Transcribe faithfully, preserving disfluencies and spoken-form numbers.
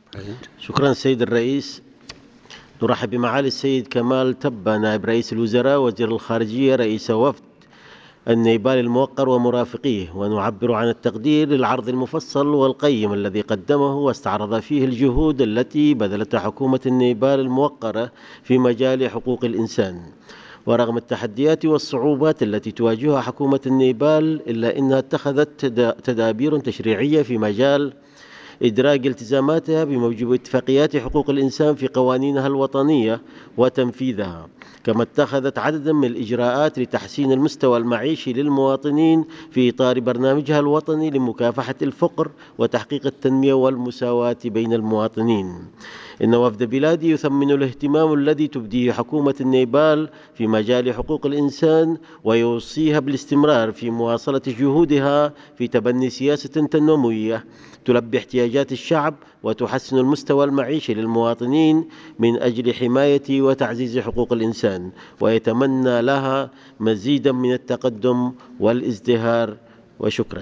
شكرا سيد الرئيس. نرحب بمعالي السيد كمال تبة نائب رئيس الوزراء وزير الخارجية رئيس وفد النيبال الموقر ومرافقيه، ونعبر عن التقدير للعرض المفصل والقيم الذي قدمه واستعرض فيه الجهود التي بذلتها حكومة النيبال الموقرة في مجال حقوق الإنسان. ورغم التحديات والصعوبات التي تواجهها حكومة النيبال، إلا أنها اتخذت تدابير تشريعية في مجال إدراج التزاماتها بموجب اتفاقيات حقوق الإنسان في قوانينها الوطنية وتنفيذها، كما اتخذت عددا من الإجراءات لتحسين المستوى المعيشي للمواطنين في إطار برنامجها الوطني لمكافحة الفقر وتحقيق التنمية والمساواة بين المواطنين. إن وفد بلادي يثمن الاهتمام الذي تبديه حكومة النيبال في مجال حقوق الإنسان، ويوصيها بالاستمرار في مواصلة جهودها في تبني سياسة تنموية تلبي احتياجات الشعب وتحسن المستوى المعيشي للمواطنين من أجل حماية وتعزيز حقوق الإنسان، ويتمنى لها مزيدا من التقدم والازدهار. وشكرا.